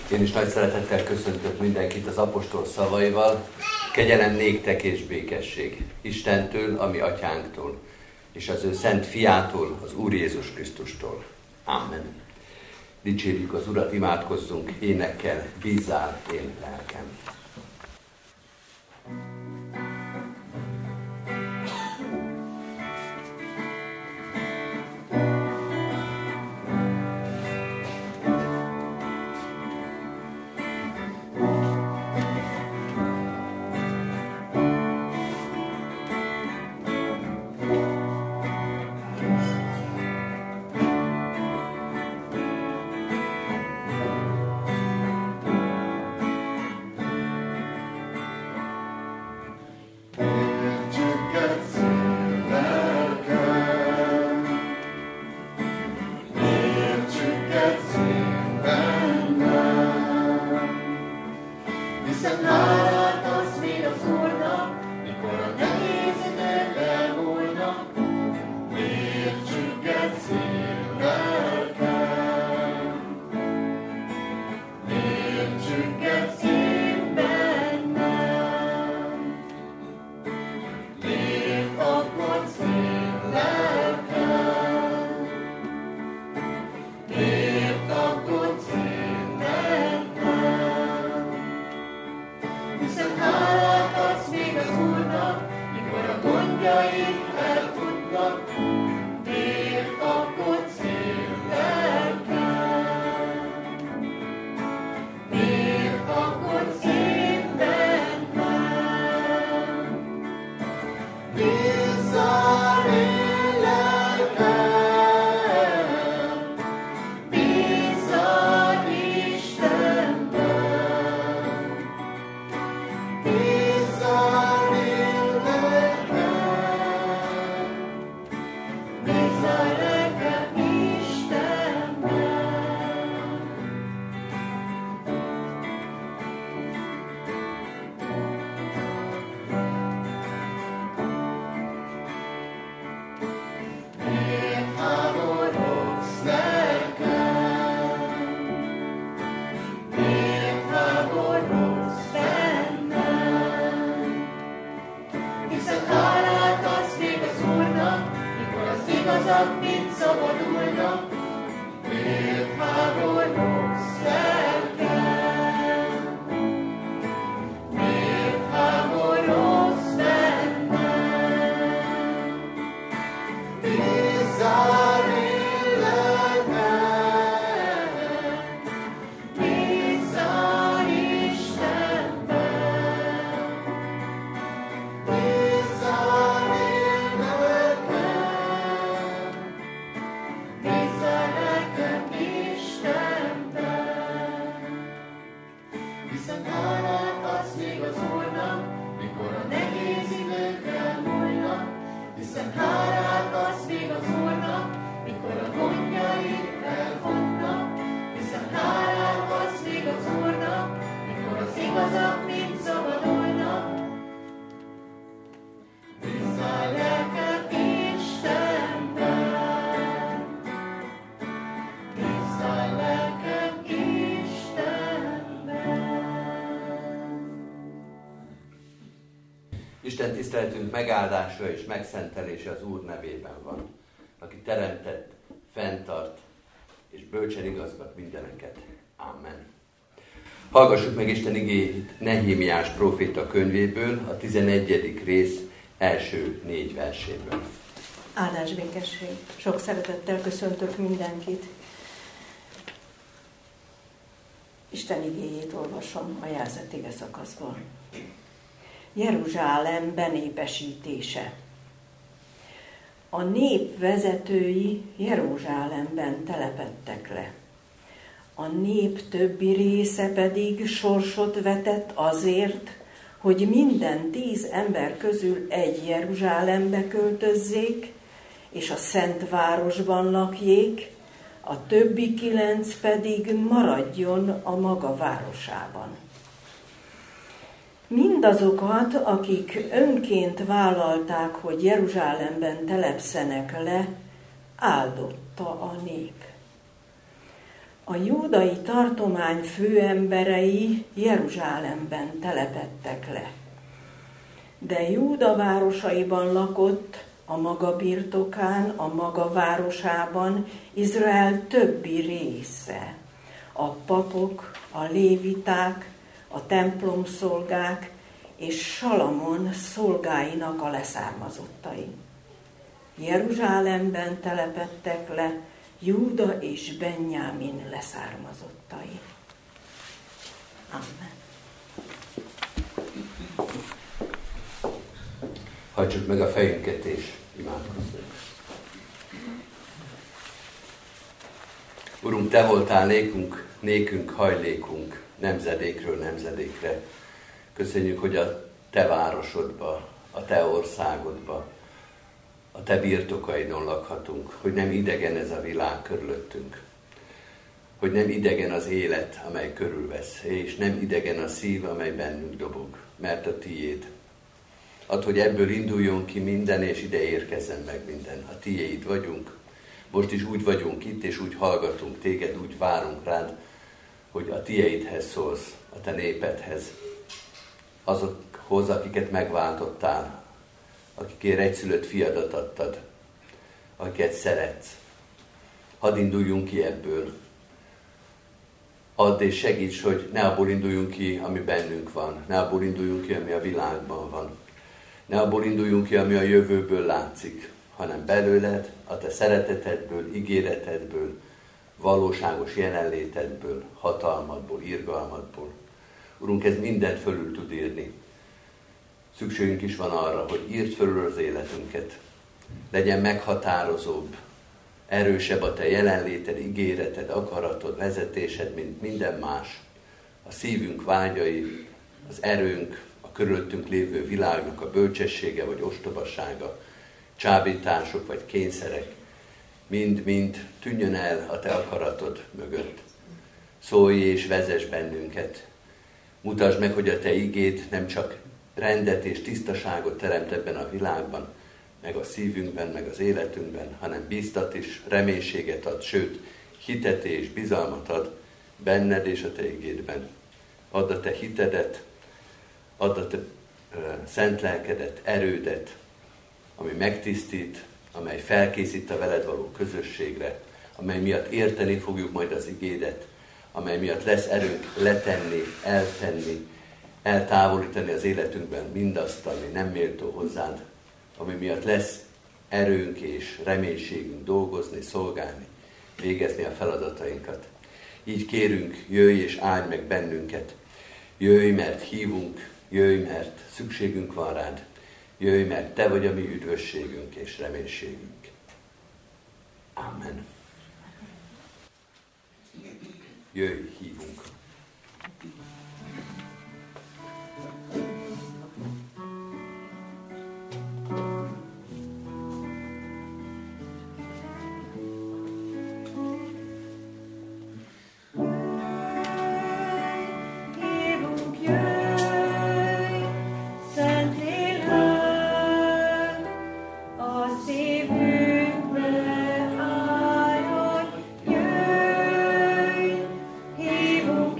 Én is nagy szeretettel köszöntök mindenkit az apostol szavaival. Kegyelem néktek és békesség Istentől, a mi atyánktól, és az ő szent fiától, az Úr Jézus Krisztustól. Amen. Dicsérjük az Urat, imádkozzunk énekkel, bízzál én lelkem. Isten tiszteletünk megáldása és megszentelése az Úr nevében van, aki teremtett, fenntart és bölcsen igazgat mindeneket. Amen. Hallgassuk meg Isten igéjét Nehémiás próféta könyvéből, a 11. rész első 4 verséből. Áldás békesség. Sok szeretettel köszöntök mindenkit. Isten igéjét olvasom a jelzett ige szakaszból. Jeruzsálem benépesítése. A nép vezetői Jeruzsálemben telepedtek le. A nép többi része pedig sorsot vetett azért, hogy minden 10 ember közül egy Jeruzsálembe költözzék, és a Szent Városban lakjék, a többi 9 pedig maradjon a maga városában. Mindazokat, akik önként vállalták, hogy Jeruzsálemben telepszenek le, áldotta a nép. A júdai tartomány főemberei Jeruzsálemben telepedtek le. De Júda városaiban lakott, a maga birtokán, a maga városában Izrael többi része. A papok, a léviták, a templomszolgák és Salamon szolgáinak a leszármazottai. Jeruzsálemben telepedtek le Júda és Benjámin leszármazottai. Amen. Hajtsuk meg a fejünket és imádkozzunk. Urunk, Te voltál nékünk hajlékunk nemzedékről nemzedékre. Köszönjük, hogy a Te városodba, a Te országodba, a Te birtokaidon lakhatunk, hogy nem idegen ez a világ körülöttünk, hogy nem idegen az élet, amely körülvesz, és nem idegen a szív, amely bennünk dobog, mert a Tiéd. Add, hogy ebből induljon ki minden, és ide érkezzen meg minden. A Tiéd vagyunk, most is úgy vagyunk itt, és úgy hallgatunk Téged, úgy várunk rád, hogy a Tiédhez szólsz, a Te népedhez, azokhoz, akiket megváltottál, akikért egyszülött fiadat adtad, akiket szeretsz. Hadd induljunk ki ebből. Add és segíts, hogy ne abból induljunk ki, ami bennünk van, ne abból induljunk ki, ami a világban van. Ne abból induljunk ki, ami a jövőből látszik, hanem belőled, a Te szeretetedből, ígéretedből, valóságos jelenlétedből, hatalmadból, irgalmadból. Urunk, ez mindent fölül tud írni. Szükségünk is van arra, hogy írd fölül az életünket. Legyen meghatározóbb, erősebb a Te jelenléted, ígéreted, akaratod, vezetésed, mint minden más. A szívünk vágyai, az erőnk, a körülöttünk lévő világnak a bölcsessége vagy ostobasága, csábítások vagy kényszerek, mind-mind tűnjön el a Te akaratod mögött. Szólj és vezess bennünket. Mutasd meg, hogy a Te igéd nem csak rendet és tisztaságot teremt ebben a világban, meg a szívünkben, meg az életünkben, hanem bíztat és reménységet ad, sőt, hitet és bizalmat ad benned és a Te igédben. Add a Te hitedet, add a Te szent lelkedet, erődet, ami megtisztít, amely felkészít a veled való közösségre, amely miatt érteni fogjuk majd az igédet, amely miatt lesz erőnk letenni, eltenni, eltávolítani az életünkben mindazt, ami nem méltó hozzád, ami miatt lesz erőnk és reménységünk dolgozni, szolgálni, végezni a feladatainkat. Így kérünk, jöjj és áldj meg bennünket. Jöjj, mert hívunk, jöjj, mert szükségünk van rád. Jöjj, mert Te vagy a mi üdvösségünk és reménységünk. Amen. Jöjj, hívunk. Hívunk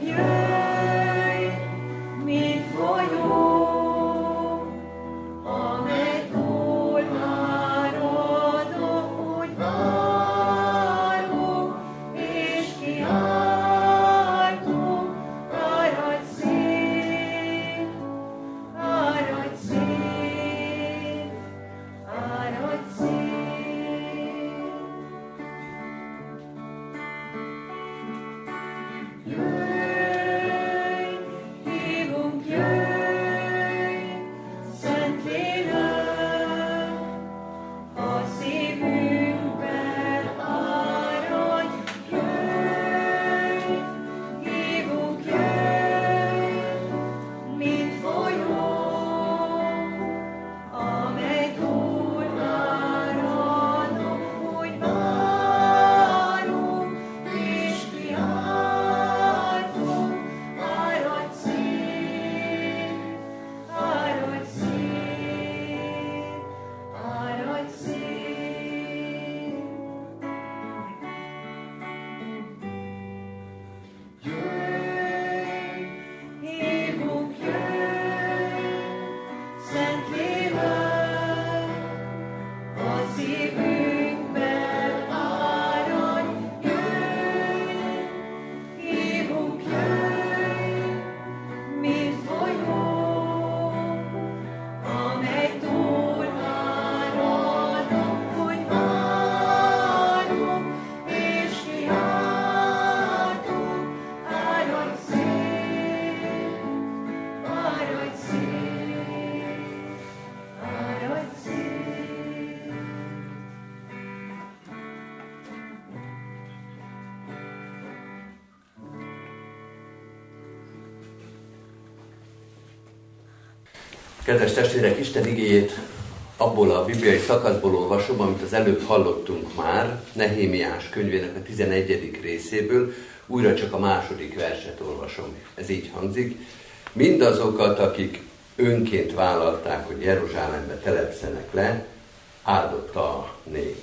Kedves testvérek, Isten igéjét abból a bibliai szakaszból olvasom, amit az előbb hallottunk már, Nehémiás könyvének a 11. részéből, újra csak a második verset olvasom. Ez így hangzik. Mindazokat, akik önként vállalták, hogy Jeruzsálembe telepszenek le, áldotta a nép.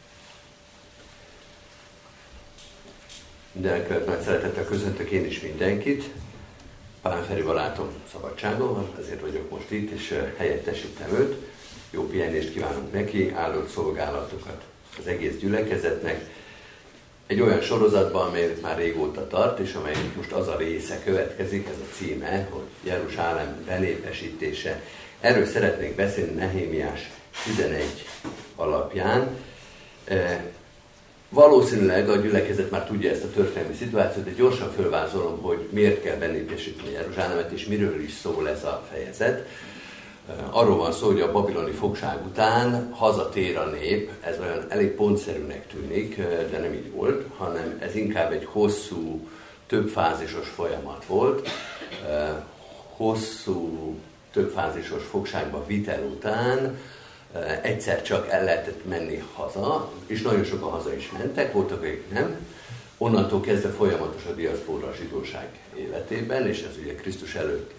Mindenekről nagy szeretettel köszöntök én is mindenkit. Pál Feri barátom szabadságon van, ezért vagyok most itt, és helyettesítem őt. Jó pihenést kívánunk neki, áldott szolgálatokat az egész gyülekezetnek. Egy olyan sorozatban, amely már régóta tart, és amelynek most az a része következik, ez a címe, hogy Jeruzsálem benépesítése. Erről szeretnék beszélni Nehémiás 11 alapján. Valószínűleg a gyülekezet már tudja ezt a történelmi szituációt, de gyorsan fölvázolom, hogy miért kell benépesíteni Jeruzsálemet, és miről is szól ez a fejezet. Arról van szó, hogy a babiloni fogság után hazatér a nép, ez olyan elég pontszerűnek tűnik, de nem így volt, hanem ez inkább egy hosszú, többfázisos folyamat volt. Hosszú, többfázisos fogságba vitel után egyszer csak el lehetett menni haza, és nagyon sokan haza is mentek, voltak, akik nem. Onnantól kezdve folyamatos a diaszpóra a zsidóság életében, és ez ugye Krisztus előtt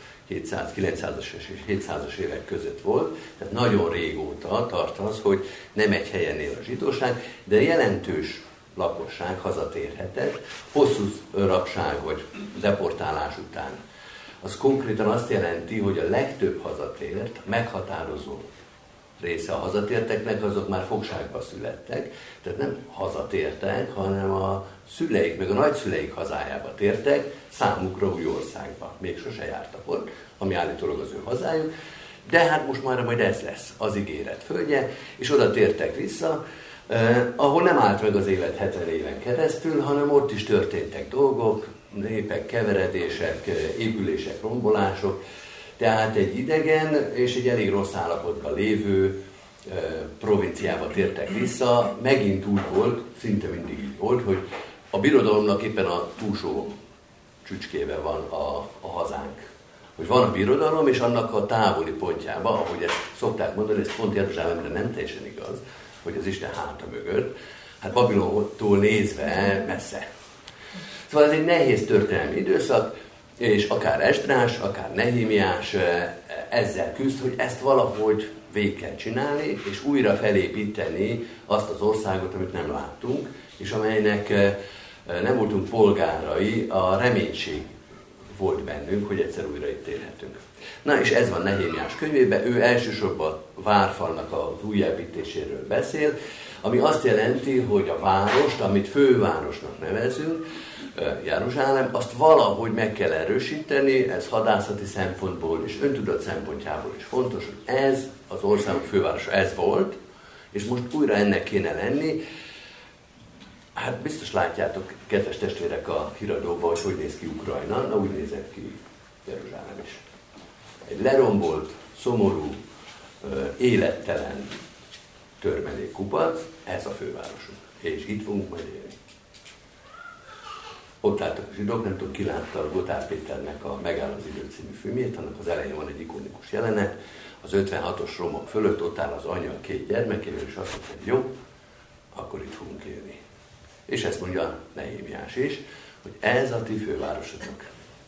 900-as és 700-as évek között volt, tehát nagyon régóta tart az, hogy nem egy helyen él a zsidóság, de jelentős lakosság hazatérhetett, hosszú rabság vagy deportálás után. Az konkrétan azt jelenti, hogy a legtöbb hazatért, meghatározó része a hazatérteknek, azok már fogságba születtek, tehát nem hazatértek, hanem a szüleik, meg a nagyszüleik hazájába tértek, számukra új országba. Még sose jártak ott, ami állítólag az ő hazájuk, de hát most már majd ez lesz az ígéret földje, és oda tértek vissza, ahol nem állt meg az élet 70 éven keresztül, hanem ott is történtek dolgok, népek, keveredések, épülések, rombolások. Tehát egy idegen és egy elég rossz állapotban lévő provinciába tértek vissza. Megint úgy volt, szinte mindig így volt, hogy a birodalomnak éppen a túlsó csücskébe van a hazánk. Hogy van a birodalom, és annak a távoli pontjában, ahogy ezt szokták mondani, ez pont Jeruzsálemre nem teljesen igaz, hogy az Isten háta mögött, hát Babilontól nézve messze. Szóval ez egy nehéz történelmi időszak, és akár Esdrás, akár Nehémiás ezzel küzd, hogy ezt valahogy végig kell csinálni, és újra felépíteni azt az országot, amit nem láttunk, és amelynek nem voltunk polgárai, a reménység volt bennünk, hogy egyszer újra itt élhetünk. Na, és ez van Nehémiás könyvében, ő elsősorban a várfalnak az újjáépítéséről beszél, ami azt jelenti, hogy a várost, amit fővárosnak nevezünk, Jeruzsálem, azt valahogy meg kell erősíteni, ez hadászati szempontból és öntudat szempontjából is fontos, hogy ez az országok fővárosa, ez volt, és most újra ennek kéne lenni. Hát biztos látjátok, kedves testvérek, a híradóban, hogy néz ki Ukrajna, na úgy nézett ki Jeruzsálem is. Egy lerombolt, szomorú, élettelen törmelék kupac, ez a fővárosunk. És itt fogunk majd élni. Ott láttak a zsidók, nem tudom, ki látta a Gotár Péternek a Megáll az idő című filmjét, annak az elején van egy ikonikus jelenet, az 56-os romok fölött ott áll az anya a 2 gyermekével, és azt mondja, hogy jó, akkor itt fogunk élni. És ezt mondja Nehémiás is, hogy ez a ti fővárosotok.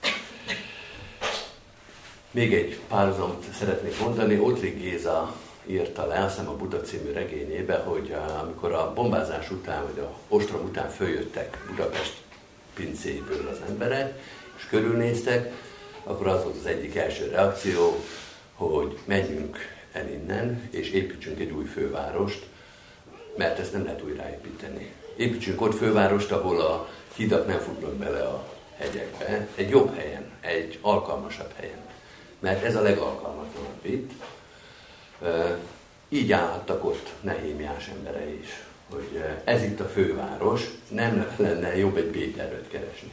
Még egy párhuzamot szeretnék mondani, Ottlik Géza írta le, azt hiszem a Buda című regényébe, hogy amikor a bombázás után, vagy a ostrom után följöttek Budapest pincéből az emberek, és körülnéztek, akkor az volt az egyik első reakció, hogy menjünk el innen, és építsünk egy új fővárost, mert ezt nem lehet újraépíteni. Építsünk ott fővárost, ahol a hidak nem futnak bele a hegyekbe, egy jobb helyen, egy alkalmasabb helyen. Mert ez a legalkalmatlanabb itt. Így állhattak ott Nehémiás emberei is, hogy ez itt a főváros, nem lenne jobb egy B-tervet keresni.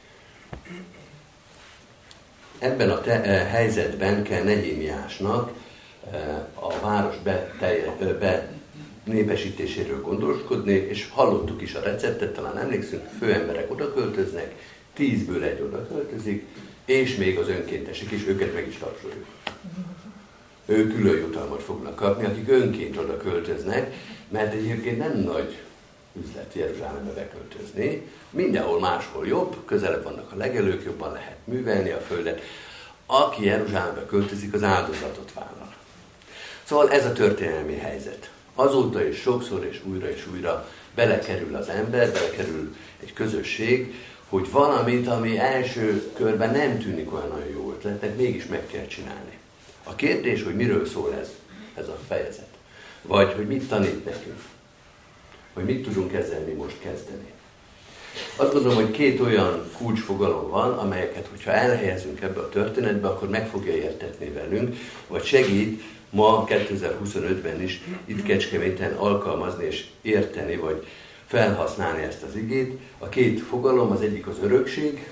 Ebben a helyzetben kell Nehémiásnak a város népesítéséről gondoskodni, és hallottuk is a receptet, talán emlékszünk, főemberek oda költöznek, 10-ből 1 oda költözik, és még az önkéntesek is, őket meg is tapsoljuk. ők külön jutalmat fognak kapni, akik önként oda költöznek, mert egyébként nem nagy üzlet Jeruzsálembe beköltözni. Mindenhol máshol jobb, közelebb vannak a legelők, jobban lehet művelni a földet. Aki Jeruzsálembe költözik, az áldozatot vállal. Szóval ez a történelmi helyzet. Azóta is sokszor és újra belekerül az ember, belekerül egy közösség, hogy valamit, ami első körben nem tűnik olyan nagyon jó ötletnek, mégis meg kell csinálni. A kérdés, hogy miről szól ez a fejezet. Vagy hogy mit tanít nekünk. Vagy mit tudunk ezzel mi most kezdeni. Azt gondolom, hogy két olyan kulcsfogalom van, amelyeket, hogyha elhelyezünk ebbe a történetbe, akkor meg fogja értetni velünk, vagy segít ma 2025-ben is itt Kecskeméten alkalmazni és érteni, vagy felhasználni ezt az igét. A két fogalom, az egyik az örökség,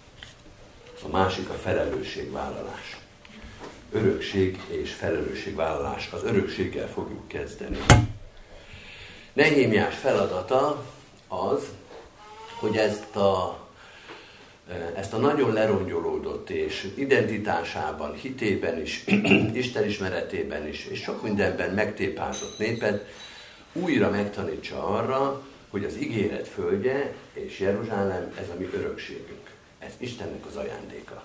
a másik a felelősségvállalás. Örökség és felelősségvállalás. Az örökséggel fogjuk kezdeni. Nehémiás feladata az, hogy ezt a nagyon lerongyolódott és identitásában, hitében is, Istenismeretében is, és sok mindenben megtépázott népet újra megtanítsa arra, hogy az ígéret földje és Jeruzsálem, ez a mi örökségünk. Ez Istennek az ajándéka.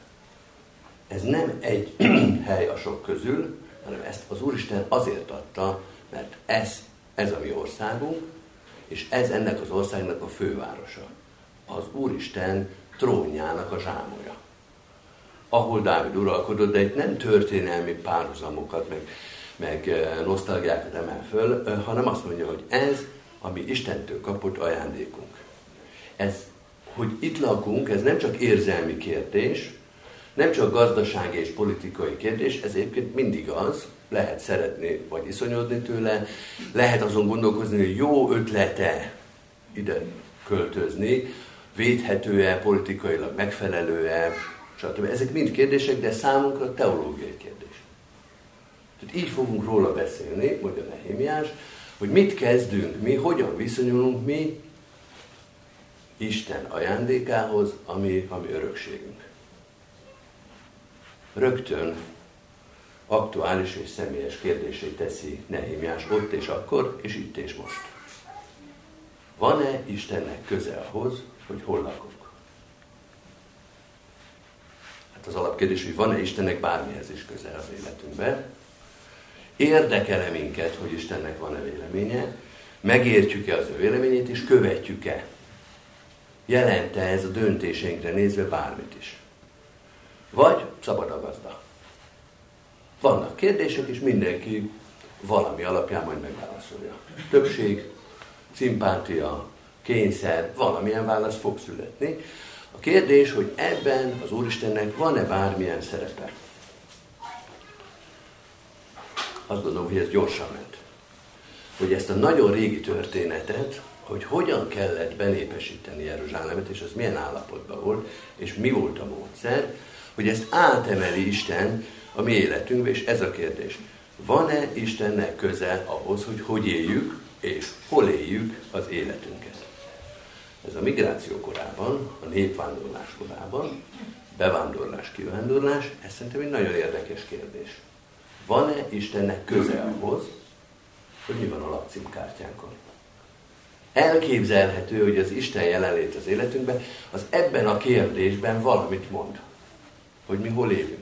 Ez nem egy hely a sok közül, hanem ezt az Úristen azért adta, mert ez a mi országunk, és ez ennek az országnak a fővárosa. Az Úristen trónjának a zsámolya. Ahol Dávid uralkodott, de itt nem történelmi párhuzamokat, meg nosztalgiákat emel föl, hanem azt mondja, hogy ez, ami Istentől kapott ajándékunk. Ez, hogy itt lakunk, ez nem csak érzelmi kérdés, nem csak gazdasági és politikai kérdés, ez egyébként mindig az, lehet szeretni vagy iszonyodni tőle, lehet azon gondolkozni, hogy jó ötlete ide költözni, védhető-e, politikailag megfelelő-e, stb. Ezek mind kérdések, de számunkra teológiai kérdés. Tehát így fogunk róla beszélni, mondja Nehémiás, hogy mit kezdünk mi, hogyan viszonyulunk mi Isten ajándékához, ami örökségünk. Rögtön aktuális és személyes kérdésé teszi Nehémiás ott és akkor, és itt és most. Van-e Istennek köze ahhoz, hogy hol lakunk? Hát az alapkérdés, hogy van-e Istennek bármihez is köze az életünkben? Érdekel-e minket, hogy Istennek van-e véleménye? Megértjük-e az ő véleményét, és követjük-e? Jelent-e ez a döntéseinkre nézve bármit is? Vagy szabad a gazda. Vannak kérdések, és mindenki valami alapján majd megválaszolja. Többség, szimpátia, kényszer, valamilyen válasz fog születni. A kérdés, hogy ebben az Úristennek van-e bármilyen szerepe? Azt gondolom, hogy ez gyorsan ment. Hogy ezt a nagyon régi történetet, hogy hogyan kellett benépesíteni Jeruzsálemet, és az milyen állapotban volt, és mi volt a módszer, hogy ezt átemeli Isten a mi életünkbe, és ez a kérdés. Van-e Istennek köze ahhoz, hogy éljük, és hol éljük az életünket? Ez a migráció korában, a népvándorlás korában, bevándorlás, kivándorlás, ez szerintem egy nagyon érdekes kérdés. Van-e Istennek köze ahhoz, hogy mi van a lakcímkártyánkon? Elképzelhető, hogy az Isten jelenlét az életünkben, az ebben a kérdésben valamit mond, hogy mi hol élünk.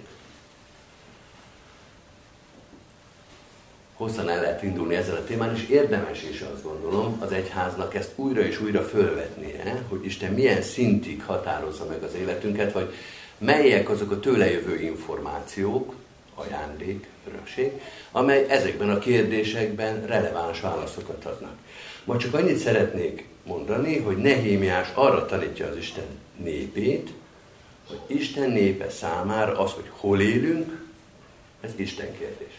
Hosszan el lehet indulni ezzel a témán, és érdemes is azt gondolom az egyháznak ezt újra és újra fölvetnie, hogy Isten milyen szintig határozza meg az életünket, vagy melyek azok a tőle jövő információk, ajándék, örökség, amely ezekben a kérdésekben releváns válaszokat adnak. Ma csak annyit szeretnék mondani, hogy Nehémiás arra tanítja az Isten népét, hogy Isten népe számára az, hogy hol élünk, ez Isten kérdés.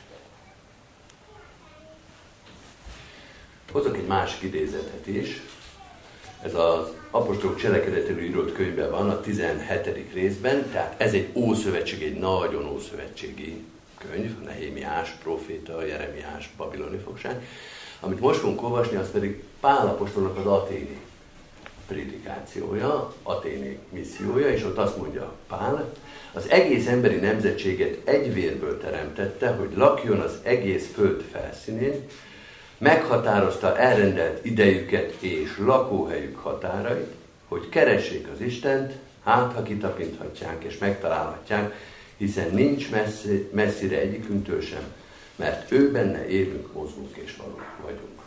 Hozok egy másik idézetet is. Ez az apostolok cselekedetéről írott könyvben van, a 17. részben, tehát ez egy ószövetség, egy nagyon ószövetségi könyv, Nehémiás, próféta, Jeremiás, babiloni fogság. Amit most fogunk olvasni, az pedig Pál apostolnak az athéni prédikációja, athéni missziója, és ott azt mondja Pál, az az egész emberi nemzetséget egy vérből teremtette, hogy lakjon az egész föld felszínén, meghatározta elrendelt idejüket és lakóhelyük határait, hogy keressék az Istent, hát ha kitapinthatják és megtalálhatják, hiszen nincs messzire egyikünktől sem, mert ő benne élünk, mozgunk és vagyunk.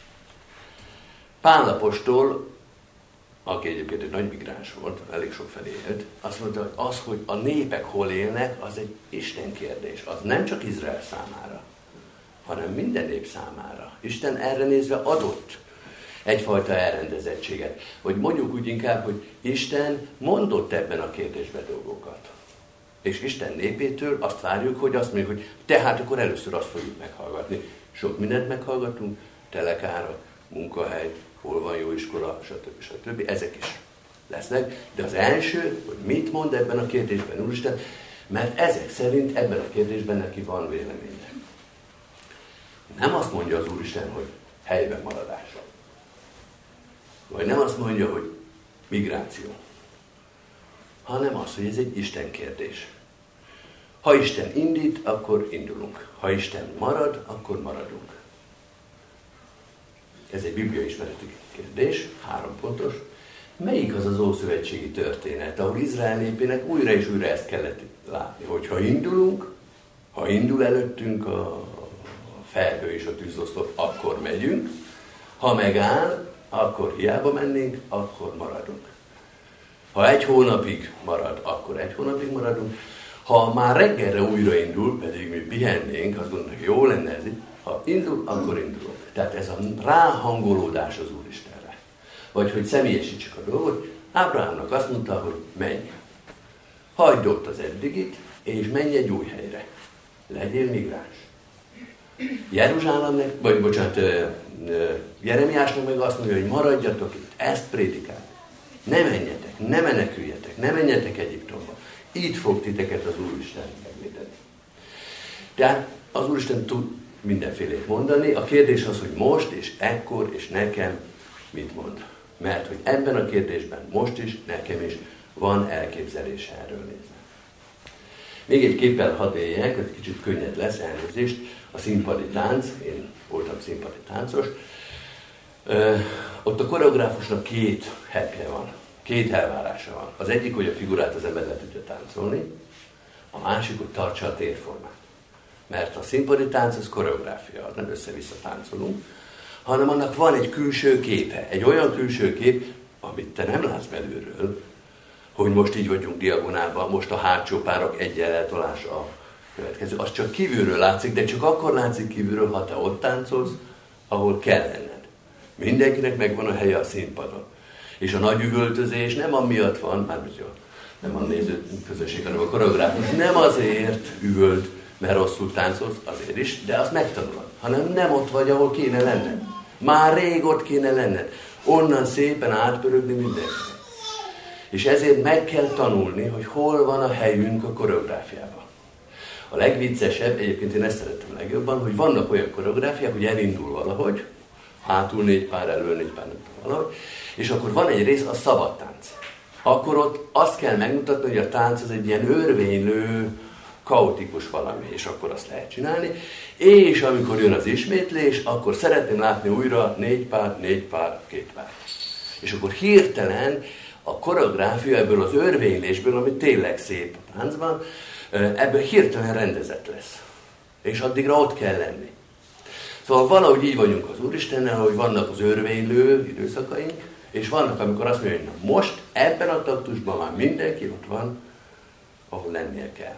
Pál apostol, aki egyébként egy nagy migráns volt, elég sok felé élt, azt mondta, hogy az, hogy a népek hol élnek, az egy Isten kérdés. Az nem csak Izrael számára, hanem minden nép számára. Isten erre nézve adott egyfajta elrendezettséget. Vagy mondjuk úgy inkább, hogy Isten mondott ebben a kérdésben dolgokat. És Isten népétől azt várjuk, hogy azt mondjuk, hogy tehát akkor először azt fogjuk meghallgatni. Sok mindent meghallgatunk, telekára, munkahely, hol van jó iskola, stb. Ezek is lesznek. De az első, hogy mit mond ebben a kérdésben Úristen, mert ezek szerint ebben a kérdésben neki van véleménye. Nem azt mondja az Úristen, hogy helyben maradás. Vagy nem azt mondja, hogy migráció. Hanem azt, hogy ez egy Isten kérdés. Ha Isten indít, akkor indulunk. Ha Isten marad, akkor maradunk. Ez egy bibliaismereti kérdés, 3 pontos. Melyik az az ószövetségi történet, ahol Izrael népének újra és újra ezt kellett látni, hogy ha indulunk, ha indul előttünk a felhő és a tűzoszlop, akkor megyünk, ha megáll, akkor hiába mennénk, akkor maradunk. Ha 1 hónapig marad, akkor 1 hónapig maradunk. Ha már reggelre újraindul, pedig mi pihennénk, azt gondoljuk, jó lenne ez itt. Ha indul, akkor indulunk. Tehát ez a ráhangolódás az Úristenre. Vagy hogy személyesítsük a dolgot, Ábrahámnak azt mondta, hogy menj. Hagyd ott az eddigit, és menj egy új helyre. Legyél migráns. Jeremiásnak meg azt mondja, hogy maradjatok itt, ezt prédikálj. Ne menjetek, ne meneküljetek, ne menjetek Egyiptomba. Itt fog titeket az Úristen megvédeni. Tehát az Úristen tud mindenfélét mondani. A kérdés az, hogy most és ekkor és nekem mit mond. Mert hogy ebben a kérdésben most is, nekem is van elképzelése erről nézve. Még egy képpel hadd éljek, ez kicsit könnyed lesz, elnézést. A színpadi tánc, én voltam színpadi táncos. Ott a koreográfusnak 2 hekje van, 2 elvárása van. Az egyik, hogy a figurát az ember le tudja táncolni, a másik, hogy tartsa a térformát. Mert a színpadi tánc az koreográfia, az nem össze-vissza táncolunk, hanem annak van egy külső képe, egy olyan külső kép, amit te nem látsz belülről, hogy most így vagyunk diagonálban, most a hátsó párok egy eltolás a következő. Az csak kívülről látszik, de csak akkor látszik kívülről, ha te ott táncolsz, ahol kell lenned. Mindenkinek megvan a helye a színpadon. És a nagy üvöltözés nem amiatt van, nem a néző közösség, hanem a koreográfus nem azért üvölt, mert rosszul táncolsz, azért is, de azt megtanulod. Hanem nem ott vagy, ahol kéne lenned. Már rég ott kéne lenned. Onnan szépen átpörögni mindenkinek. És ezért meg kell tanulni, hogy hol van a helyünk a koreográfiában. A legviccesebb, egyébként én ezt szerettem legjobban, hogy vannak olyan koreográfiák, hogy elindul valahogy, hátul 4 pár, elől 4 pár, nem tudom valahogy, és akkor van egy rész, a szabad tánc. Akkor ott azt kell megmutatni, hogy a tánc az egy ilyen örvénylő, kaotikus valami, és akkor azt lehet csinálni. És amikor jön az ismétlés, akkor szeretném látni újra 4 pár, 4 pár, 2 pár. És akkor hirtelen a koreográfia ebből az örvénylésből, ami tényleg szép a táncban, ebből hirtelen rendezett lesz. És addigra ott kell lenni. Szóval valahogy így vagyunk az Úristennel, hogy vannak az örvénylő időszakaink, és vannak, amikor azt mondja, hogy na most ebben a taktusban már mindenki ott van, ahol lennie kell.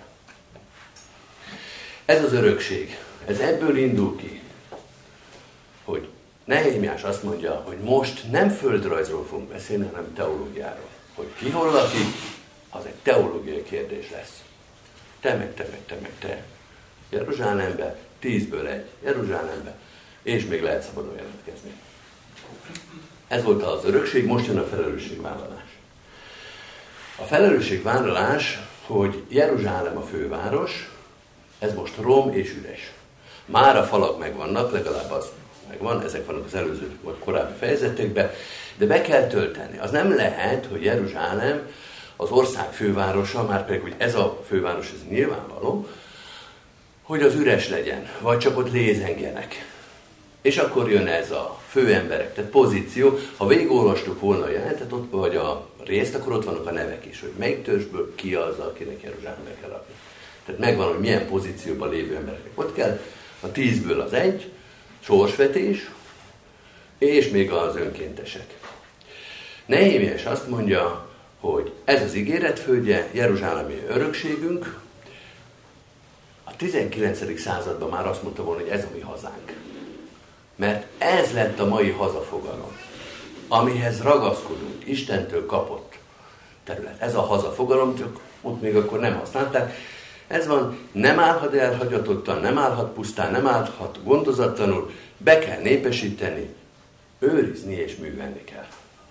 Ez az örökség, ez ebből indul ki, hogy Nehémiás azt mondja, hogy most nem földrajzról fogunk beszélni, hanem teológiáról. Hogy ki hol lakik, az egy teológiai kérdés lesz. Te. Jeruzsálembe, 10-ből 1. Jeruzsálembe, és még lehet szabadon jelentkezni. Ez volt az örökség, most jön a felelősségvállalás. A felelősségvállalás, hogy Jeruzsálem a főváros, ez most rom és üres. Már a falak megvannak, legalább az megvan, ezek vannak az előző vagy korábbi fejezetekben, de be kell tölteni. Az nem lehet, hogy Jeruzsálem az ország fővárosa, már pedig, hogy ez a főváros, ez nyilvánvaló, hogy az üres legyen, vagy csak ott lézengjenek. És akkor jön ez a főemberek, tehát pozíció. Ha végigolvastuk volna a jelentet, ott, vagy a részt, akkor ott vannak a nevek is, hogy melyik törzsből ki az, akinek Jeruzsálembe kell rakni. Tehát megvan, hogy milyen pozícióban lévő embereknek. Ott kell a 10-ből az 1, sorsvetés, és még az önkéntesek. Nehémiás azt mondja, hogy ez az ígéretföldje, jeruzsálemi örökségünk. A 19. században már azt mondta volna, hogy ez a mi hazánk. Mert ez lett a mai hazafogalom, amihez ragaszkodunk, Istentől kapott terület. Ez a hazafogalom, csak ott még akkor nem használták. Ez van, nem állhat elhagyatottan, nem állhat pusztán, nem állhat gondozatlanul, be kell népesíteni, őrizni és művelni kell.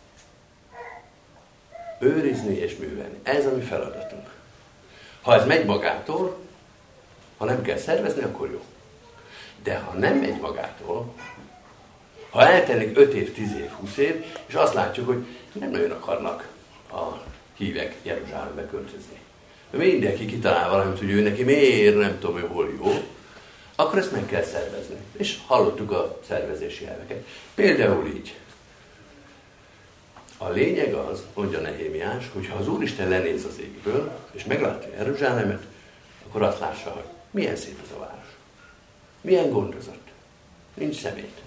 Őrizni és művelni. Ez a mi feladatunk. Ha ez megy magától, ha nem kell szervezni, akkor jó. De ha nem megy magától, ha eltelik 5 év, 10 év, 20 év, és azt látjuk, hogy nem nagyon akarnak a hívek Jeruzsálembe költözni. Mindenki kitalál valamit, hogy ő neki miért nem tudom, hogy hol jó, akkor ezt meg kell szervezni. És hallottuk a szervezési elveket. Például így. A lényeg az, mondja Nehémiás, hogy ha az Úristen lenéz az égből, és meglátja Jeruzsálemet, akkor azt lássa, hogy milyen szép ez a város. Milyen gondozat. Nincs szemét.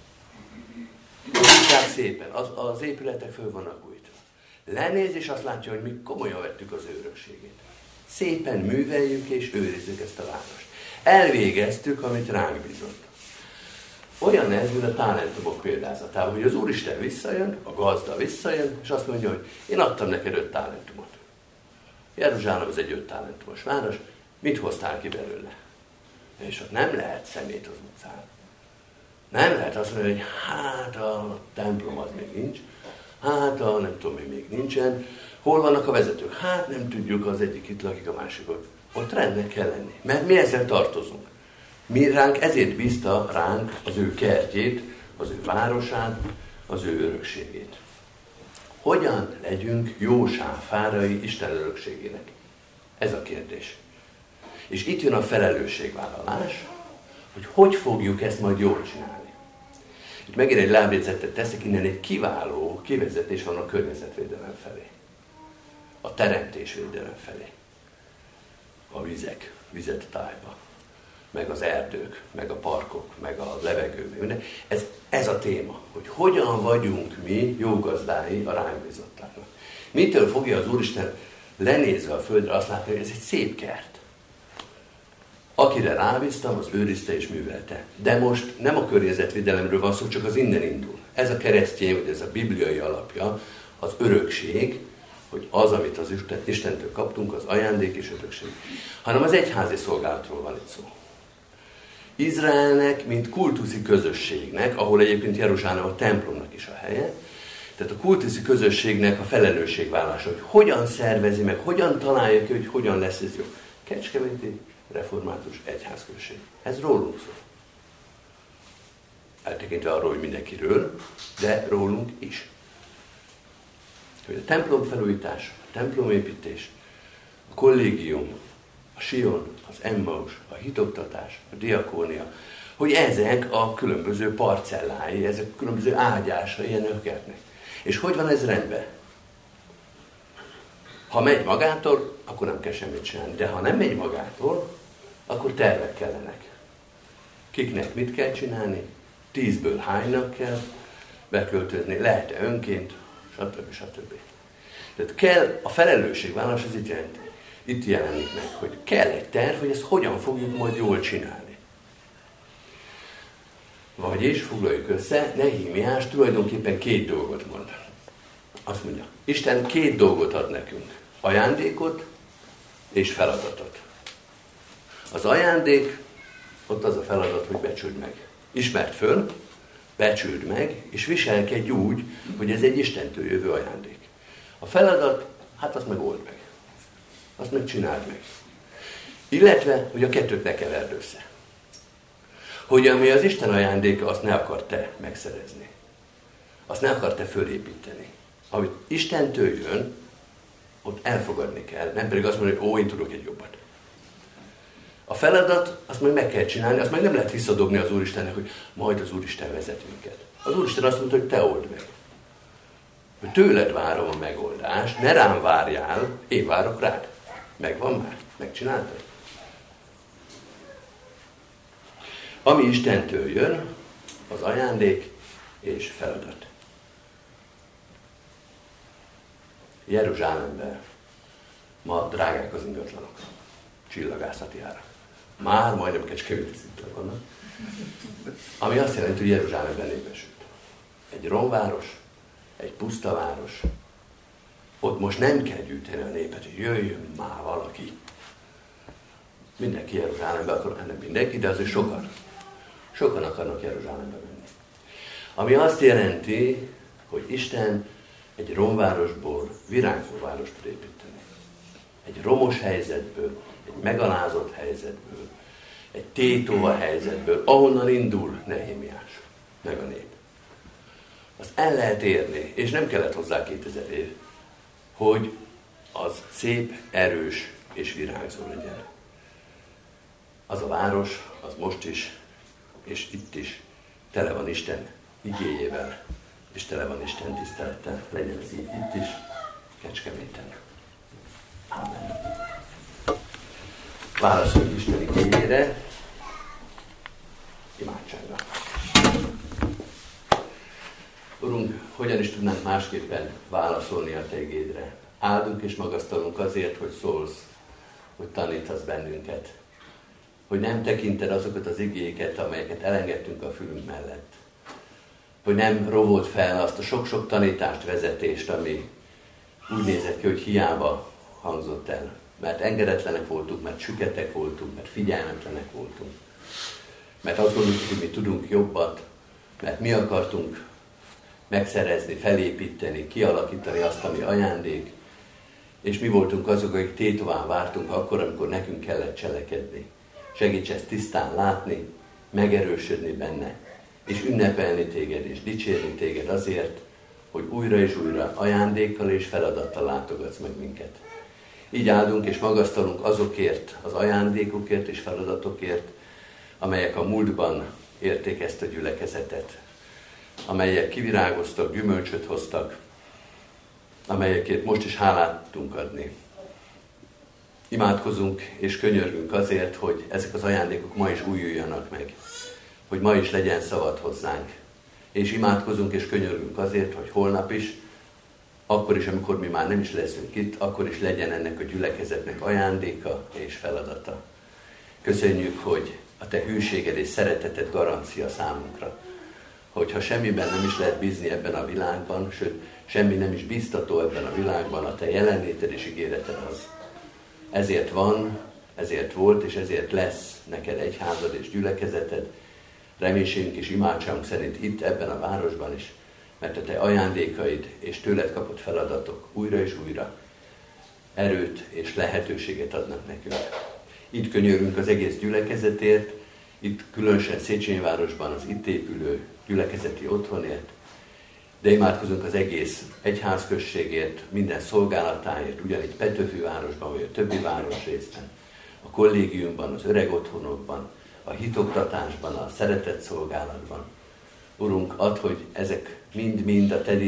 Úgy szépen. Az épületek föl vannak újítva. Lenéz, és azt látja, hogy mi komolyan vettük az örökségét. Szépen műveljük és őrizzük ezt a várost. Elvégeztük, amit ránk bízott. Olyan ez, mint a talentumok példázatában, hogy az Úristen visszajön, a gazda visszajön, és azt mondja, hogy én adtam neked 5 talentumot. Jeruzsálem az egy 5 talentumos város, mit hoztál ki belőle? És ott nem lehet szemét az utcán. Nem lehet azt mondani, hogy hát a templom az még nincs, hát a nem tudom, még nincsen. Hol vannak a vezetők? Hát nem tudjuk, az egyik itt lakik, a másik ott. Ott rendnek kell lenni, mert mi ezzel tartozunk. Mi ránk ezért bízta ránk az ő kertjét, az ő városát, az ő örökségét. Hogyan legyünk jó sáfárai Isten örökségének? Ez a kérdés. És itt jön a felelősségvállalás, hogy fogjuk ezt majd jól csinálni. Itt megint egy lábjegyzetet teszek, innen egy kiváló kivezetés van a környezetvédelem felé. A teremtésvédelem felé. A vizet tájba, meg az erdők, meg a parkok, meg a levegő. Ez a téma, hogy hogyan vagyunk mi jó gazdái a ránk bízottaknak. Mitől fogja az Úristen lenézve a földre azt látni, hogy ez egy szép kert. Akire rábíztam, az őrizte és művelte. De most nem a környezetvédelemről van szó, csak az innen indul. Ez a keresztény, vagy ez a bibliai alapja, az örökség, hogy az, amit az Istentől kaptunk, az ajándék és örökség. Hanem az egyházi szolgálatról van itt szó. Izraelnek, mint kultuszi közösségnek, ahol egyébként Jeruzsálem a templomnak is a helye, tehát a kultuszi közösségnek a felelősségvállása, hogy hogyan szervezi meg, hogyan találja ki, hogy hogyan lesz ez jó. Kecskeméti református egyházközség. Ez rólunk szól. Eltekintve arról, hogy mindenkiről, de rólunk is. Hogy a templomfelújítás, a templomépítés, a kollégium, a Sion, az Emmaus, a hitoktatás, a diakónia, hogy ezek a különböző parcellái, ezek a különböző ágyásai ennek a kertnek. És hogy van ez rendben? Ha megy magától, akkor nem kell semmit csinálni. De ha nem megy magától, akkor tervek kellenek. Kiknek mit kell csinálni, 10-ből hánynak kell beköltözni, lehet-e önként, stb. Tehát kell a felelősségvállalás, ez itt jelenik meg, hogy kell egy terv, hogy ezt hogyan fogjuk majd jól csinálni. Vagyis, foglaljuk össze, Nehémiás tulajdonképpen 2 dolgot mond. Azt mondja, Isten 2 dolgot ad nekünk. Ajándékot és feladatot. Az ajándék, ott az a feladat, hogy becsüld meg. Ismerd föl, becsüld meg, és viselkedj úgy, hogy ez egy Istentől jövő ajándék. A feladat, hát azt meg old meg. Azt meg csináld meg. Illetve, hogy a 2-t ne keverd össze. Hogy ami az Isten ajándéka, azt ne akar te megszerezni. Azt ne akar te fölépíteni. Amit Istentől jön, ott elfogadni kell, nem pedig azt mondani, hogy én tudok egy jobbat. A feladat, azt meg meg kell csinálni, azt meg nem lehet visszadobni az Úristennek, hogy majd az Úristen vezet minket. Az Úristen azt mondta, hogy te old meg. Hogy tőled várom a megoldást, ne rám várjál, én várok rád. Megvan már, megcsináltad. Ami Istentől jön, az ajándék és feladat. Jeruzsálemben ma drágák az ingatlanok, csillagászati árak. Már majdnem Kecskeméti szinten vannak. Ami azt jelenti, hogy Jeruzsálemben népesült. Egy romváros, egy puszta város. Ott most nem kell gyűjteni a népet, hogy jöjjön már valaki. Mindenki Jeruzsálembe akar, nem mindenki, de azért sokan. Sokan akarnak Jeruzsálembe menni. Ami azt jelenti, hogy Isten egy romvárosból virágzó várost tud építeni. Egy romos helyzetből, egy megalázott helyzetből, egy tétova helyzetből, ahonnan indul Nehémiás, meg a nép. Azt el lehet érni, és nem kellett hozzá 2000 év, hogy az szép, erős és virágzó legyen. Az a város, az most is, és itt is tele van Isten igéjével, és tele van Isten tisztelettel. Legyen ez így itt is, Kecskeméten. Amen. Válaszolj Isten igéjére, imádságra. Urunk, hogyan is tudnánk másképpen válaszolni a Te igédre? Áldunk és magasztalunk azért, hogy szólsz, hogy tanítasz bennünket, hogy nem tekinted azokat az igéket, amelyeket elengedtünk a fülünk mellett, hogy nem rovolt fel azt a sok-sok tanítást, vezetést, ami úgy nézett ki, hogy hiába hangzott el, mert engedetlenek voltunk, mert süketek voltunk, mert figyelmetlenek voltunk, mert azt gondoljuk, hogy mi tudunk jobbat, mert mi akartunk megszerezni, felépíteni, kialakítani azt, ami ajándék, és mi voltunk azok, akik tétován vártunk akkor, amikor nekünk kellett cselekedni. Segíts ezt tisztán látni, megerősödni benne, és ünnepelni téged, és dicsérni téged azért, hogy újra és újra ajándékkal és feladattal látogatsz meg minket. Így áldunk és magasztalunk azokért, az ajándékokért és feladatokért, amelyek a múltban érték ezt a gyülekezetet, amelyek kivirágoztak, gyümölcsöt hoztak, amelyekért most is hálát tudunk adni. Imádkozunk és könyörgünk azért, hogy ezek az ajándékok ma is újuljanak meg, hogy ma is legyen szavad hozzánk. És imádkozunk és könyörgünk azért, hogy holnap is, akkor is, amikor mi már nem is leszünk itt, akkor is legyen ennek a gyülekezetnek ajándéka és feladata. Köszönjük, hogy a Te hűséged és szereteted garancia számunkra. Hogyha semmiben nem is lehet bízni ebben a világban, sőt, semmi nem is biztató ebben a világban, a Te jelenléted és ígéreted az. Ezért van, ezért volt, és ezért lesz neked egyházad és gyülekezeted, reménységünk és imádságunk szerint itt ebben a városban is, mert a Te ajándékaid és tőled kapott feladatok újra és újra erőt és lehetőséget adnak nekünk. Itt könyörgünk az egész gyülekezetért, itt különösen Széchenyi városban az itt épülő gyülekezeti otthonért, de imádkozunk az egész egyházközségért, minden szolgálatáért, ugyanígy Petőfi városban, vagy a többi városrészben, a kollégiumban, az öreg otthonokban, a hitoktatásban, a szeretett szolgálatban. Urunk, add, hogy ezek mind-mind a Te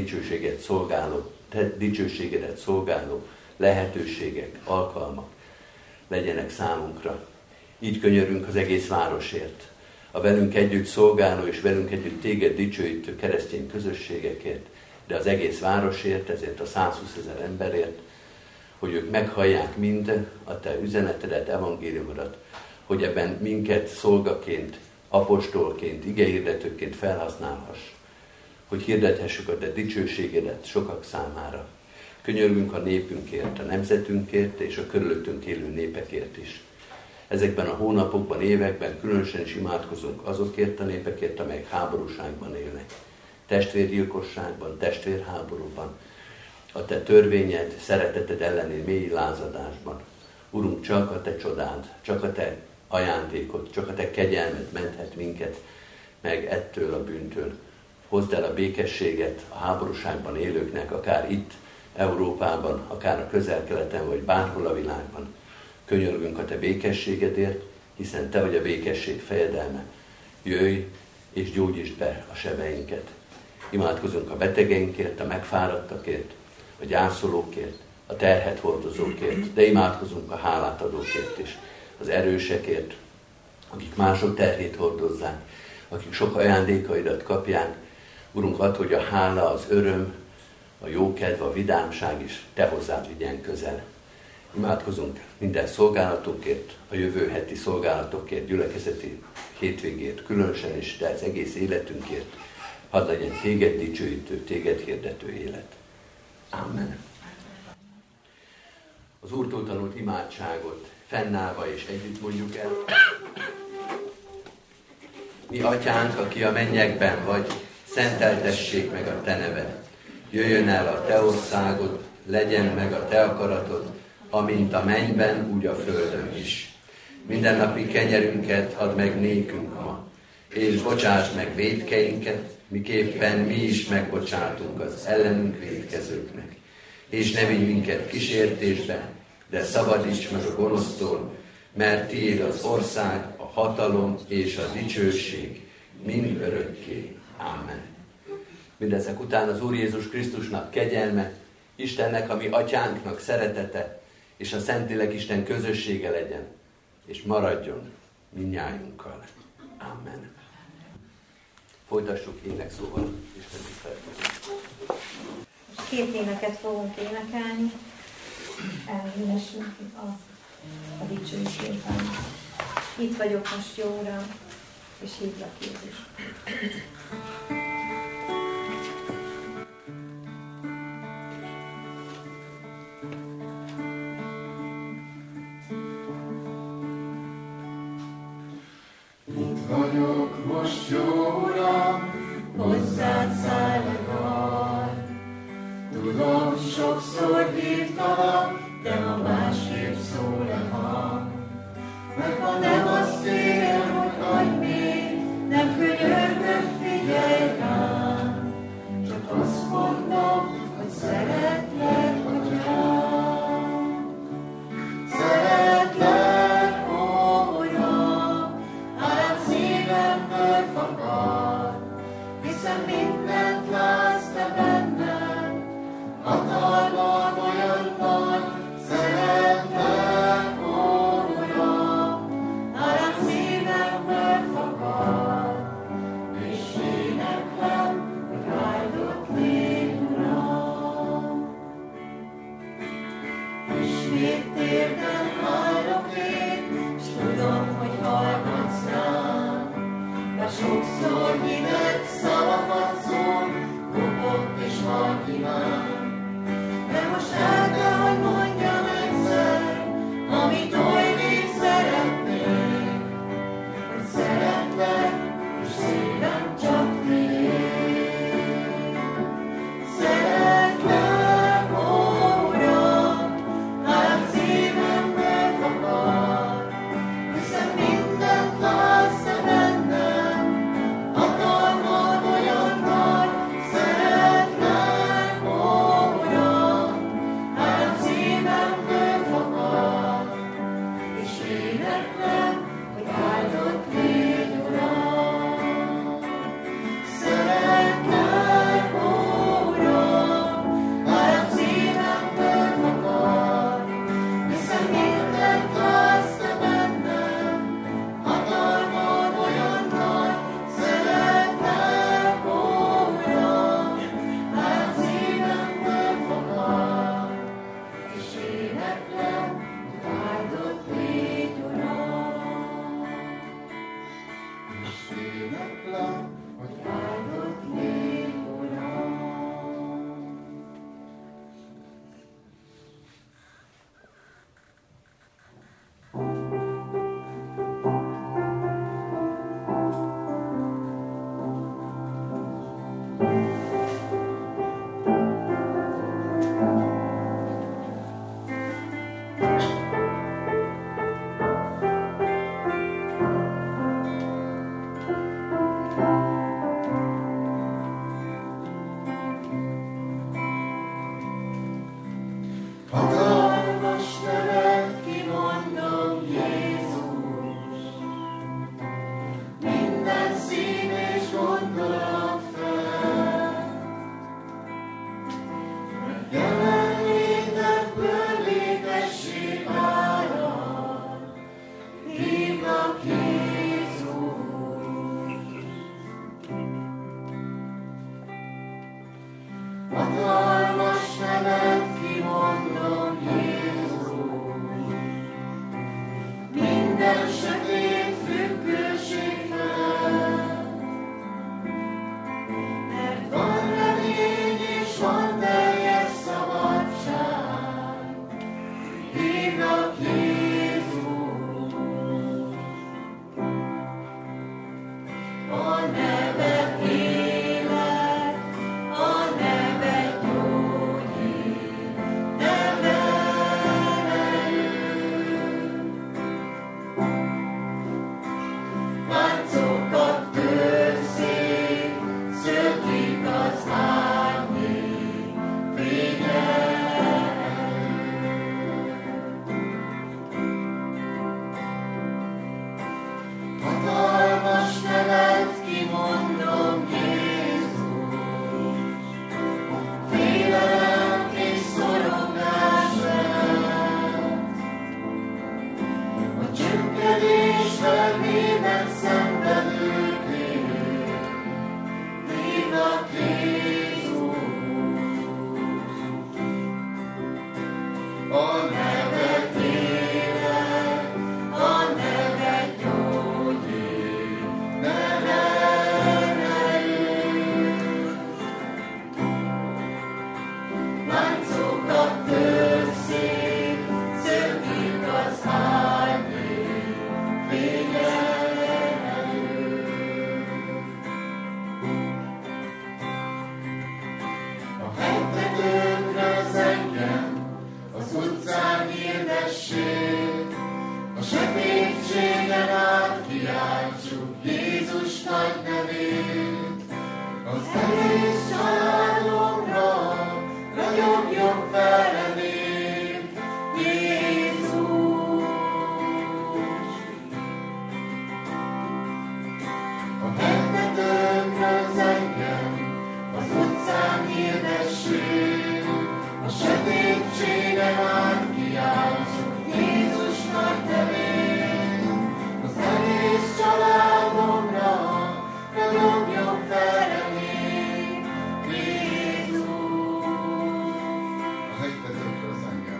dicsőségedet szolgáló lehetőségek, alkalmak legyenek számunkra. Így könyörünk az egész városért, a velünk együtt szolgáló és velünk együtt Téged dicsőítő keresztény közösségekért, de az egész városért, ezért a 120 000 emberért, hogy ők meghallják mind a Te üzenetedet, evangéliumodat, hogy ebben minket szolgaként, apostolként, igehirdetőként felhasználhass, hogy hirdethessük a Te dicsőségedet sokak számára. Könyörgünk a népünkért, a nemzetünkért és a körülöttünk élő népekért is. Ezekben a hónapokban, években különösen is imádkozunk azokért a népekért, amelyek háborúságban élnek. Testvérgyilkosságban, testvérháborúban, a Te törvényed, szereteted elleni mély lázadásban. Urunk, csak a Te csodád, csak a Te ajándékod, csak a Te kegyelmed menthet minket meg ettől a bűntől. Hozd el a békességet a háborúságban élőknek, akár itt Európában, akár a Közel-Keleten, vagy bárhol a világban. Könyörgünk a te békességedért, hiszen te vagy a békesség fejedelme. Jöjj és gyógyítsd be a sebeinket. Imádkozunk a betegeinkért, a megfáradtakért, a gyászolókért, a terhet hordozókért, de imádkozunk a hálát adókért is, az erősekért, akik mások terhét hordozzák, akik sok ajándékaidat kapják. Urunk, add, hogy a hála, az öröm, a jókedv, a vidámság is te hozzád vigyen közel. Imádkozunk minden szolgálatunkért, a jövő heti szolgálatokért, gyülekezeti hétvégért, különösen is, de az egész életünkért. Hadd legyen téged dicsőítő, téged hirdető élet. Amen. Az Úrtól tanult imádságot fennállva és együtt mondjuk el. Mi atyánk, aki a mennyekben vagy, szenteltessék meg a te neved. Jöjjön el a te országod, legyen meg a te akaratod, amint a mennyben, úgy a földön is. Mindennapi kenyerünket add meg nékünk ma, és bocsáss meg vétkeinket, miképpen mi is megbocsátunk az ellenünk vétkezőknek. És ne vigy minket kísértésbe, de szabadíts meg a gonosztól, mert tiéd az ország, a hatalom és a dicsőség mind örökké. Amen. Mindezek után az Úr Jézus Krisztusnak kegyelme, Istennek, a mi atyánknak szeretete, és a Szentlélek Isten közössége legyen, és maradjon mindnyájunkkal. Amen. Folytassuk énekszóval Isten tiszteletét. Két éneket fogunk énekelni, elhíresünk a dicsőségben. Itt vagyok most, jó Uram, és hívlak Jézus. Itt vagyok most, jó Uram, hozzád szállok majd. Tudom, sokszor hívtalak, de ma másképp szól a hang. Mert ma nem azt kérem, hogy adj még, nem könyörgök, figyelj rám. Csak azt mondom, hogy szeretlek, Atyám. Szeretlek, ó Uram, hálám szívemből fakad, hiszen mindent látsz te bennem, hatalmad olyan nagy. Szeretlek, ó Uram, hálám szívemből fakad, és éneklem, hogy áldott légy, Uram. Ismét térden állok én, s tudom, hogy hallgatsz rám, de sokszor hideg szavakat szól, kopott és halkinál. De most el kell, hogy mondjam egyszer, amit oly rég szeretnék, hogy szeretlek, és szívem csak tiéd. Szeretlek, ó Uram, hálám szívemből fakad, hiszen mindent látsz te bennem, hatalmad olyan nagy. Szeretlek, ó Uram, hálám szívemből fakad, és éneklem, hogy áldott légy, Uram. Szeretlek, ó Uram, hálám szívemből fakad, hiszen mindent látsz te bennem, hatalmad olyan nagy. Szeretlek, ó Uram, hálám szívemből fakad, és éneklem, hogy áldott légy, Uram. sötét függőség felett. Mert van remény és van teljes szabadság, hívnak Jézus. A neve élet, a neve gyógyít, neve láncokat törszik, szökik az árnyék, hatalmas nevet kimondom, Jézus, félelem és szorongás felett. A csüggedés felmében szenvedőkért hívnak Jézus. A neve élet, a neve gyógyít, neve láncokat törszik, szökik az árnyék, a hegytetőkre zengjen, az utcán hirdessék, a sötétségen át kiáltsuk Jézus nagy nevét. Az egész családunkra ragyogjon fel a név, Jézus. A hegytetőkre zengjen, az utcán hirdessék, a sötétségen át kiáltsuk Jézus nagy nevét. Az egész családunkra ragyogjon fel a név, Jézus. A hegytetőkre zengjen.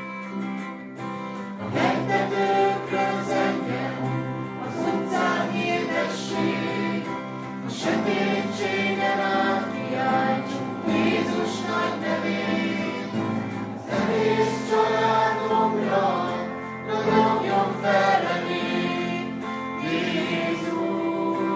A hegytetőkre zengjen, az utcán hirdessék, a sötétségen át kiáltsuk Jézus nagy nevét. Az egész családunkra ragyogjon fel a név, Jézus.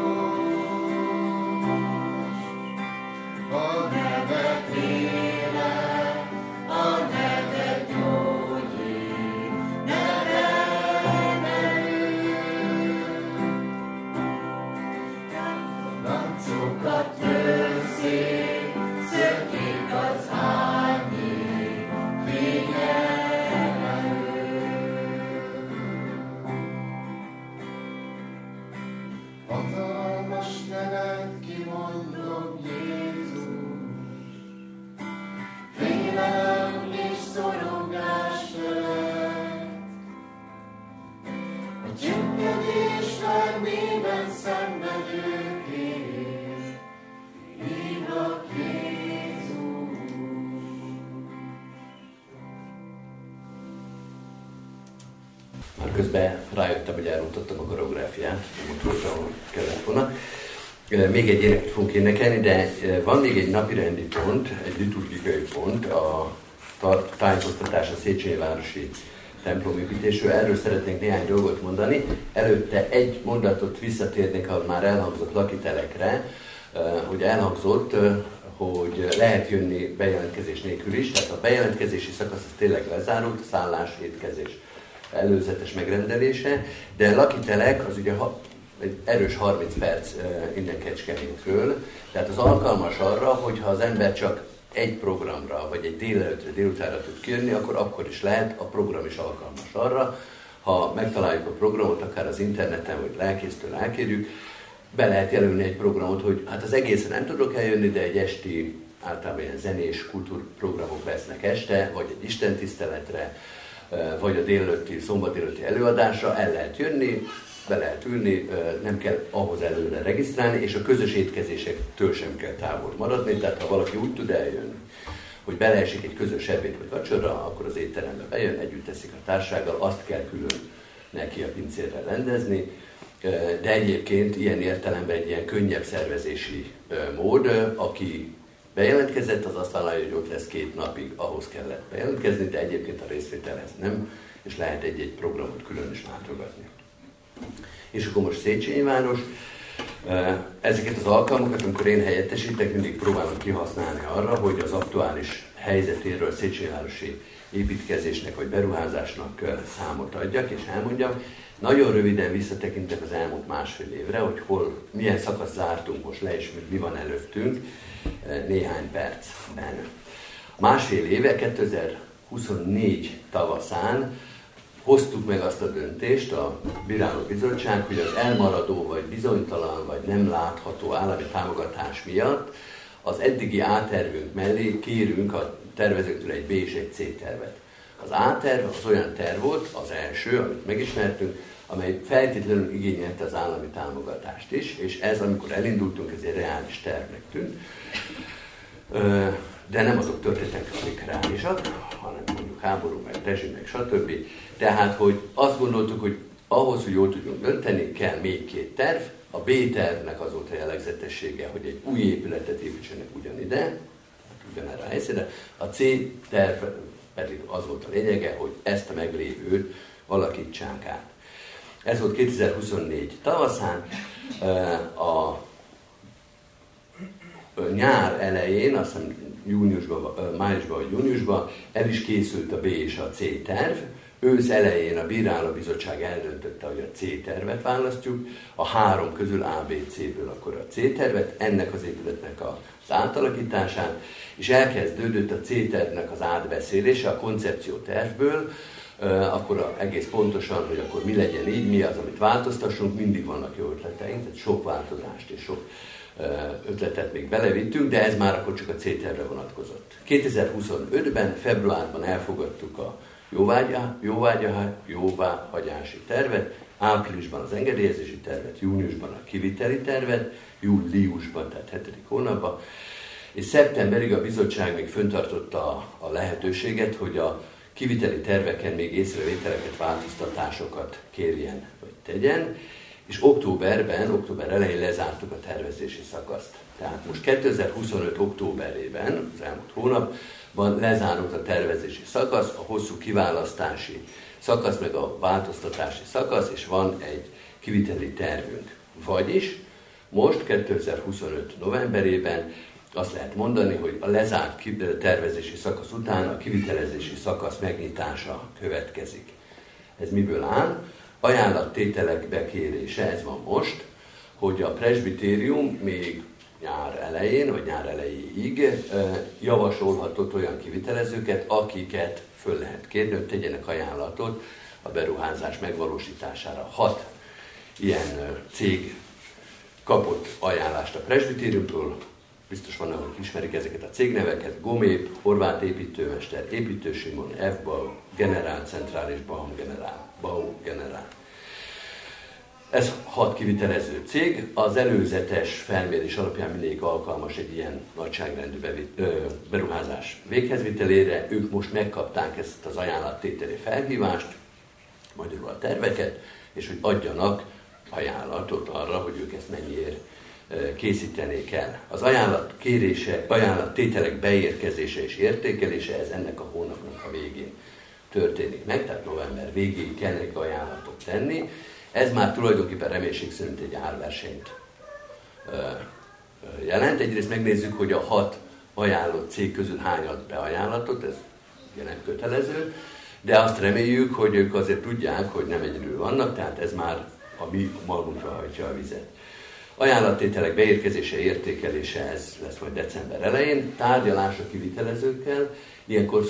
A neve élet, a neve gyógyít, neve láncokat törszik, szökik az árnyék, hatalmas nevet kimondom, Jézus, félelem és szorongás felett. A csüggedés vermében szenvedőkért hívnak Jézus. Már közben rájöttem, hogy elrontottam a koreográfiát, úgy voltam, hogy kellett volna. Még egy éneket fogunk énekelni, de van még egy napirendi pont, egy liturgikai pont, a tájékoztatás a Széchenyi városi templomépítésről. Erről szeretnénk néhány dolgot mondani. Előtte egy mondatot visszatérnék, ahol már elhangzott lakitelekre, hogy elhangzott, hogy lehet jönni bejelentkezés nélkül is, tehát a bejelentkezési szakasz az tényleg lezárult, szállás, étkezés előzetes megrendelése, de lakitelek az ugye egy erős 30 perc innen Kecskemétről, tehát az alkalmas arra, hogyha az ember csak egy programra, vagy egy délelőttre, délutánra tud kijönni, akkor is lehet, a program is alkalmas arra. Ha megtaláljuk a programot, akár az interneten, vagy lelkésztől elkérjük, be lehet jelölni egy programot, hogy hát az egészen nem tudok eljönni, de egy esti, általában ilyen zenés kultúrprogramok lesznek este, vagy egy istentiszteletre, vagy a délelőtti, szombat délelőtti előadásra el lehet jönni, be lehet ülni, nem kell ahhoz előre regisztrálni, és a közös étkezésektől sem kell távol maradni, tehát ha valaki úgy tud eljönni, hogy beleesik egy közös ebéd vagy vacsora, akkor az étterembe bejön, együtt teszik a társággal, azt kell külön neki a pincérrel rendezni, de egyébként ilyen értelemben egy ilyen könnyebb szervezési mód, aki bejelentkezett, az azt vállalja, hogy ott lesz 2 napig, ahhoz kellett bejelentkezni, de egyébként a részvételhez nem, és lehet egy-egy programot külön is látogatni. És akkor most Széchenyi város. Ezeket az alkalmakat, amikor én helyettesítek, mindig próbálom kihasználni arra, hogy az aktuális helyzetéről Széchenyi városi építkezésnek vagy beruházásnak számot adjak, és elmondjam. Nagyon röviden visszatekintek az elmúlt 1,5 évre, hogy milyen szakasz zártunk most le, és mi van előttünk néhány percben. 1,5 éve, 2024 tavaszán hoztuk meg azt a döntést, a bírálóbizottság, hogy az elmaradó, vagy bizonytalan, vagy nem látható állami támogatás miatt az eddigi A-tervünk mellé kérünk a tervezőktől egy B és egy C tervet. Az A-terv az olyan terv volt, az első, amit megismertünk, amely feltétlenül igényelte az állami támogatást is, és ez, amikor elindultunk, ez egy reális tervnek tűnt. De nem azok történtek, amik reálisak, hanem mondjuk háború, meg rezsim, meg stb. Tehát, hogy azt gondoltuk, hogy ahhoz, hogy jól tudjunk dönteni, kell még 2 terv. A B tervnek az volt a jellegzetessége, hogy egy új épületet építsenek ugyanide, ugyanerre a helyszínre. A C terv pedig az volt a lényege, hogy ezt a meglévőt alakítsák át. Ez volt 2024 tavaszán. A nyár elején, azt hiszem májusban vagy júniusban el is készült a B és a C terv. Ősz elején a bírálóbizottság eldöntötte, hogy a C tervet választjuk, a 3 közül A, B, C-ből akkor a C tervet, ennek az épületnek az átalakítását, és elkezdődött a C tervnek az átbeszélése a koncepció tervből, akkor egész pontosan, hogy akkor mi legyen így, mi az, amit változtassunk, mindig vannak jó ötleteink, tehát sok változást és sok ötletet még belevittünk, de ez már akkor csak a C tervre vonatkozott. 2025-ben, februárban elfogadtuk a jóváhagyási tervet, áprilisban az engedélyezési tervet, júniusban a kiviteli tervet, júliusban, tehát 7. hónapban, és szeptemberig a bizottság még fenntartotta a lehetőséget, hogy a kiviteli terveken még észrevételeket, változtatásokat kérjen, vagy tegyen, és október elején lezártuk a tervezési szakaszt. Tehát most 2025. októberében, az elmúlt hónapban lezárult a tervezési szakasz, a hosszú kiválasztási szakasz, meg a változtatási szakasz, és van egy kiviteli tervünk. Vagyis most 2025. novemberében azt lehet mondani, hogy a lezárt tervezési szakasz után a kivitelezési szakasz megnyitása következik. Ez miből áll? Ajánlattételek bekérése, ez van most, hogy a presbitérium még nyár elején, vagy nyár elejéig javasolhatott olyan kivitelezőket, akiket föl lehet kérni, hogy tegyenek ajánlatot a beruházás megvalósítására. 6 ilyen cég kapott ajánlást a presbitériumtól, biztos vannak, akik ismerik ezeket a cégneveket: Gomép, Horváth építőmester, Építő Simon, F-Bau, Generál Centrális, Bau Generál. Ez 6 kivitelező cég. Az előzetes felmérés alapján mindig alkalmas egy ilyen nagyságrendű beruházás véghezvitelére. Ők most megkapták ezt az ajánlattételi felhívást, magyarul a terveket, és hogy adjanak ajánlatot arra, hogy ők ezt mennyiért készítenék el. Az ajánlattételek beérkezése és értékelése, ez ennek a hónapnak a végén történik meg, tehát november végéig kell neki ajánlatot tenni. Ez már tulajdonképpen reménység szerint egy árversenyt jelent. Egyrészt megnézzük, hogy a 6 ajánlott cég közül hány ad be ajánlatot, ez ugye nem kötelező, de azt reméljük, hogy ők azért tudják, hogy nem egyedül vannak, tehát ez már a mi magunkra hajtja a vizet. Ajánlattételek beérkezése, értékelése, ez lesz majd december elején, tárgyalás a kivitelezőkkel. Ilyenkor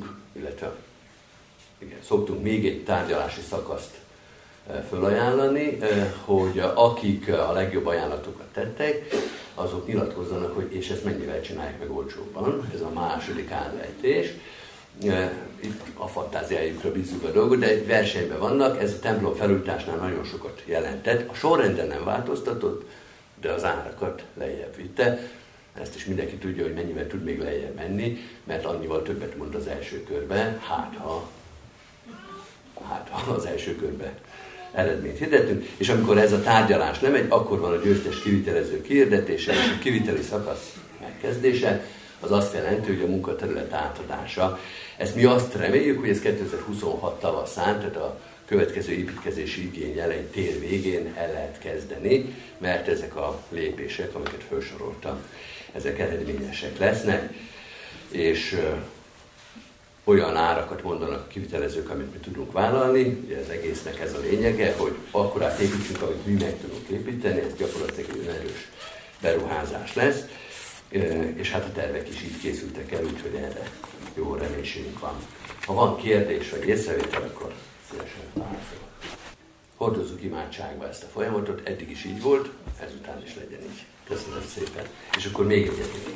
szoktunk még egy tárgyalási szakaszt fölajánlani, hogy akik a legjobb ajánlatokat tettek, azok nyilatkozzanak, hogy és ezt mennyivel csinálják meg olcsóbban. Ez a második állejtés. Itt a fantáziájukra bízzuk a dolgot, de versenyben vannak. Ez a templom felújításnál nagyon sokat jelentett. A sorrenden nem változtatott, de az árakat lejjebb vitte. Ezt is mindenki tudja, hogy mennyivel tud még lejjebb menni, mert annyival többet mond az első körben, hát ha hát az első körben eredményt hirdettünk, és amikor ez a tárgyalás nem megy, akkor van a győztes kivitelező kihirdetése és a kiviteli szakasz megkezdése. Az azt jelenti, hogy a munkaterület átadása. Ezt mi azt reméljük, hogy ez 2026 tavaszán, tehát a következő építkezési igény elején, tél végén el lehet kezdeni, mert ezek a lépések, amiket felsoroltam, ezek eredményesek lesznek, és olyan árakat mondanak a kivitelezők, amit mi tudunk vállalni. Ugye az egésznek ez a lényege, hogy akkorát építsünk, amit mi meg tudunk építeni, ez gyakorlatilag egy erős beruházás lesz, és hát a tervek is így készültek el, úgyhogy erre jó reménységünk van. Ha van kérdés vagy észrevétel, akkor szívesen válaszolok. Hordozzuk imádságba ezt a folyamatot, eddig is így volt, ezután is legyen így. Köszönöm szépen. És akkor még egyet.